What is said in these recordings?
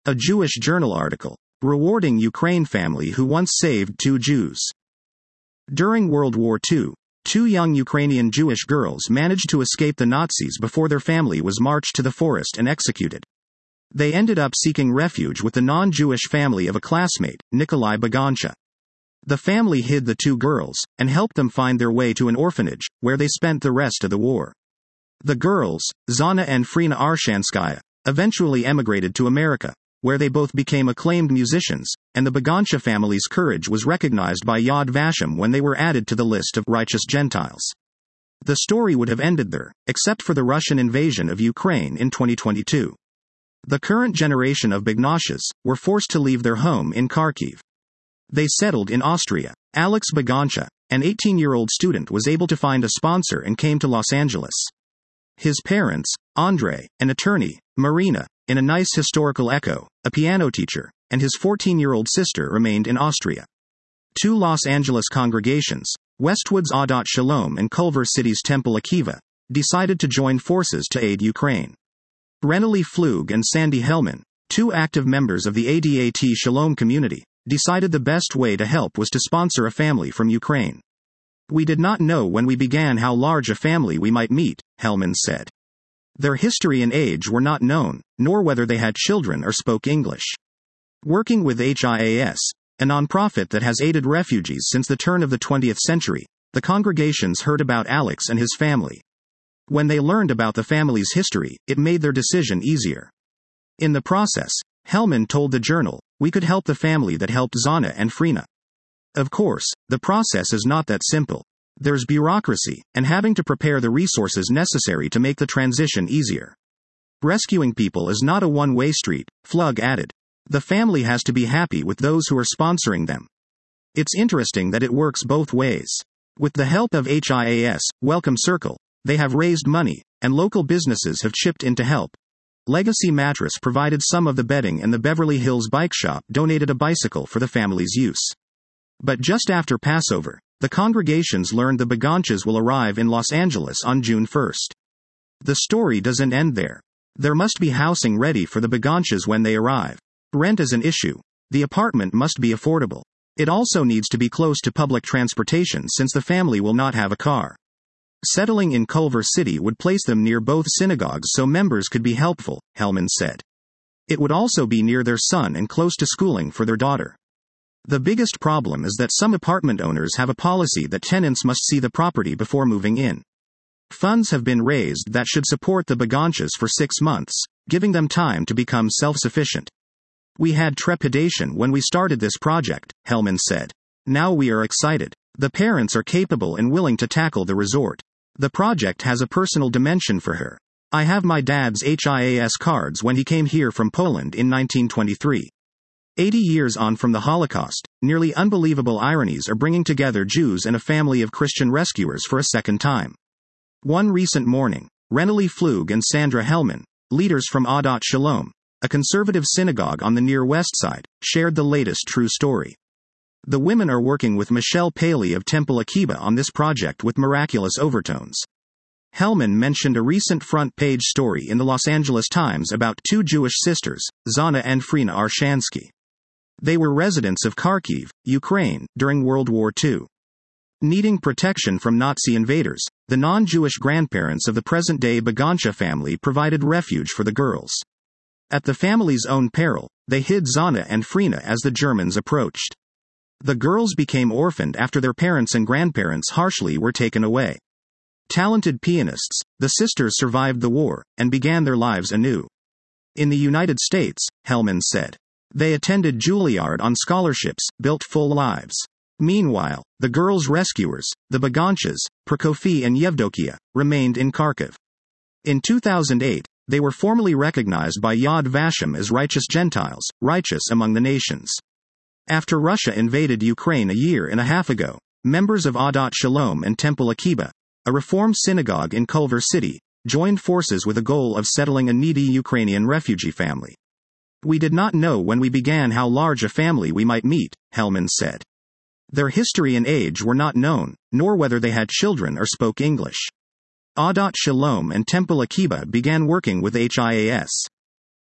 A Jewish journal article. Rewarding Ukraine family who once saved 2 Jews. During World War II, 2 young Ukrainian Jewish girls managed to escape the Nazis before their family was marched to the forest and executed. They ended up seeking refuge with the non-Jewish family of a classmate, Nikolai Bagancha. The family hid the 2 girls, and helped them find their way to an orphanage, where they spent the rest of the war. The girls, Zana and Frina Arshanskaya, eventually emigrated to America, where they both became acclaimed musicians, and the Bagancha family's courage was recognized by Yad Vashem when they were added to the list of righteous Gentiles. The story would have ended there, except for the Russian invasion of Ukraine in 2022. The current generation of Baganchas were forced to leave their home in Kharkiv. They settled in Austria. Alex Bagancha, an 18-year-old student, was able to find a sponsor and came to Los Angeles. His parents, Andre, an attorney, Marina, in a nice historical echo, a piano teacher, and his 14-year-old sister remained in Austria. 2 Los Angeles congregations, Westwood's Adat Shalom and Culver City's Temple Akiva, decided to join forces to aid Ukraine. Renali Flug and Sandy Hellman, 2 active members of the Adat Shalom community, decided the best way to help was to sponsor a family from Ukraine. We did not know when we began how large a family we might meet, Hellman said. Their history and age were not known, nor whether they had children or spoke English. Working with HIAS, a nonprofit that has aided refugees since the turn of the 20th century, the congregations heard about Alex and his family. When they learned about the family's history, it made their decision easier. In the process, Hellman told the Journal, we could help the family that helped Zana and Frina. Of course, the process is not that simple. There's bureaucracy, and having to prepare the resources necessary to make the transition easier. Rescuing people is not a one-way street, Flug added. The family has to be happy with those who are sponsoring them. It's interesting that it works both ways. With the help of HIAS, Welcome Circle, they have raised money, and local businesses have chipped in to help. Legacy Mattress provided some of the bedding, and the Beverly Hills Bike Shop donated a bicycle for the family's use. But just after Passover, the congregations learned the Baganchas will arrive in Los Angeles on June 1st. The story doesn't end there. There must be housing ready for the Baganchas when they arrive. Rent is an issue. The apartment must be affordable. It also needs to be close to public transportation since the family will not have a car. Settling in Culver City would place them near both synagogues so members could be helpful, Hellman said. It would also be near their son and close to schooling for their daughter. The biggest problem is that some apartment owners have a policy that tenants must see the property before moving in. Funds have been raised that should support the Baganchas for 6 months, giving them time to become self-sufficient. We had trepidation when we started this project, Hellman said. Now we are excited. The parents are capable and willing to tackle the resort. The project has a personal dimension for her. I have my dad's HIAS cards when he came here from Poland in 1923. 80 years on from the Holocaust, nearly unbelievable ironies are bringing together Jews and a family of Christian rescuers for a second time. One recent morning, Renali Flug and Sandra Hellman, leaders from Adat Shalom, a conservative synagogue on the Near West Side, shared the latest true story. The women are working with Michelle Paley of Temple Akiba on this project with miraculous overtones. Hellman mentioned a recent front-page story in the Los Angeles Times about 2 Jewish sisters, Zana and Frina Arshansky. They were residents of Kharkiv, Ukraine, during World War II. Needing protection from Nazi invaders, the non-Jewish grandparents of the present-day Bagancha family provided refuge for the girls. At the family's own peril, they hid Zana and Frina as the Germans approached. The girls became orphaned after their parents and grandparents harshly were taken away. Talented pianists, the sisters survived the war, and began their lives anew. In the United States, Hellman said, they attended Juilliard on scholarships, built full lives. Meanwhile, the girls' rescuers, the Baganchas, Prokofy and Yevdokia, remained in Kharkiv. In 2008, they were formally recognized by Yad Vashem as righteous Gentiles, righteous among the nations. After Russia invaded Ukraine a year and a half ago, members of Adat Shalom and Temple Akiba, a Reform synagogue in Culver City, joined forces with a goal of settling a needy Ukrainian refugee family. We did not know when we began how large a family we might meet, Hellman said. Their history and age were not known, nor whether they had children or spoke English. Adat Shalom and Temple Akiba began working with HIAS.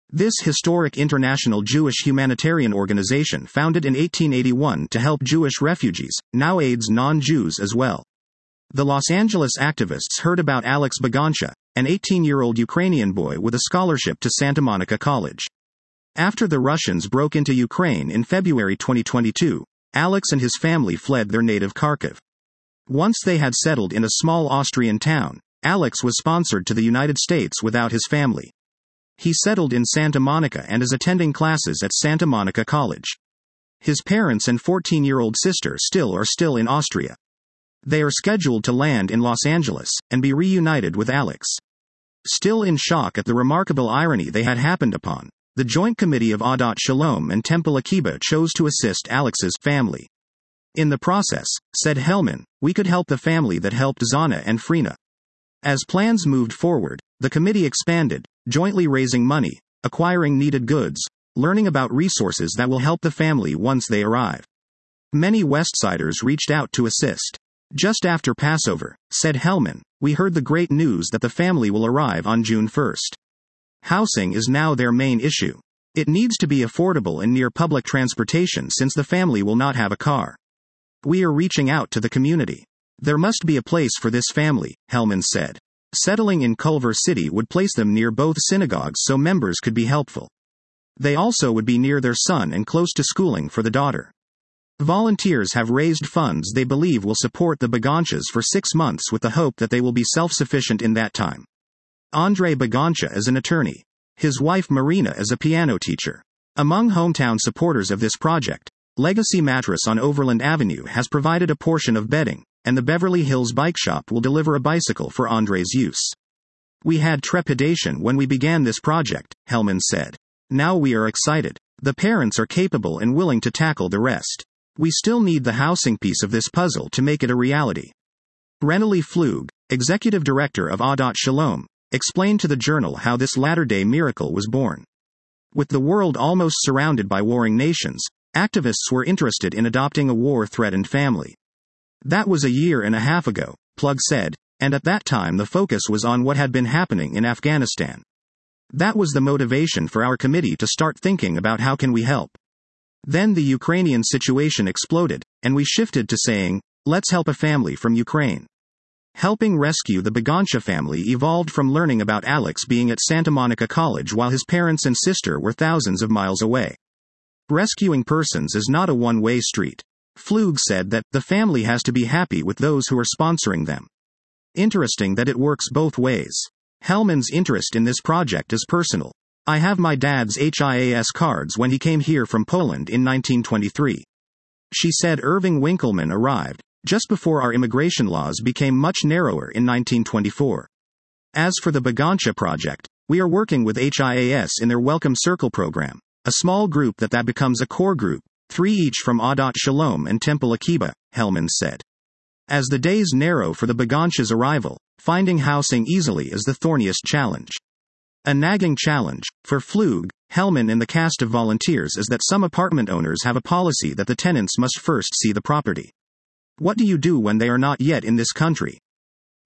This historic international Jewish humanitarian organization, founded in 1881 to help Jewish refugees, now aids non-Jews as well. The Los Angeles activists heard about Alex Bagancha, an 18-year-old Ukrainian boy with a scholarship to Santa Monica College. After the Russians broke into Ukraine in February 2022, Alex and his family fled their native Kharkiv. Once they had settled in a small Austrian town, Alex was sponsored to the United States without his family. He settled in Santa Monica and is attending classes at Santa Monica College. His parents and 14-year-old sister are still in Austria. They are scheduled to land in Los Angeles and be reunited with Alex. Still in shock at the remarkable irony they had happened upon, the Joint Committee of Adat Shalom and Temple Akiba chose to assist Alex's family. In the process, said Hellman, we could help the family that helped Zana and Frina. As plans moved forward, the committee expanded, jointly raising money, acquiring needed goods, learning about resources that will help the family once they arrive. Many Westsiders reached out to assist. Just after Passover, said Hellman, we heard the great news that the family will arrive on June 1st. Housing is now their main issue. It needs to be affordable and near public transportation since the family will not have a car. We are reaching out to the community. There must be a place for this family, Hellman said. Settling in Culver City would place them near both synagogues so members could be helpful. They also would be near their son and close to schooling for the daughter. Volunteers have raised funds they believe will support the Baganchas for 6 months with the hope that they will be self-sufficient in that time. Andre Bagancha is an attorney. His wife Marina is a piano teacher. Among hometown supporters of this project, Legacy Mattress on Overland Avenue has provided a portion of bedding, and the Beverly Hills Bike Shop will deliver a bicycle for Andre's use. We had trepidation when we began this project, Hellman said. Now we are excited. The parents are capable and willing to tackle the rest. We still need the housing piece of this puzzle to make it a reality. Renali Flug, executive director of Adat Shalom, explained to the Journal how this latter-day miracle was born. With the world almost surrounded by warring nations, activists were interested in adopting a war-threatened family. That was a year and a half ago, Plug said, and at that time the focus was on what had been happening in Afghanistan. That was the motivation for our committee to start thinking about how can we help. Then the Ukrainian situation exploded, and we shifted to saying, let's help a family from Ukraine. Helping rescue the Bagancha family evolved from learning about Alex being at Santa Monica College while his parents and sister were thousands of miles away. Rescuing persons is not a one-way street. Flug said that the family has to be happy with those who are sponsoring them. Interesting that it works both ways. Hellman's interest in this project is personal. I have my dad's HIAS cards when he came here from Poland in 1923. She said Irving Winkleman arrived just before our immigration laws became much narrower in 1924. As for the Bagancha project, we are working with HIAS in their Welcome Circle program, a small group that becomes a core group, 3 each from Adat Shalom and Temple Akiba, Hellman said. As the days narrow for the Bagancha's arrival, finding housing easily is the thorniest challenge. A nagging challenge, for Flug, Hellman and the cast of volunteers is that some apartment owners have a policy that the tenants must first see the property. What do you do when they are not yet in this country?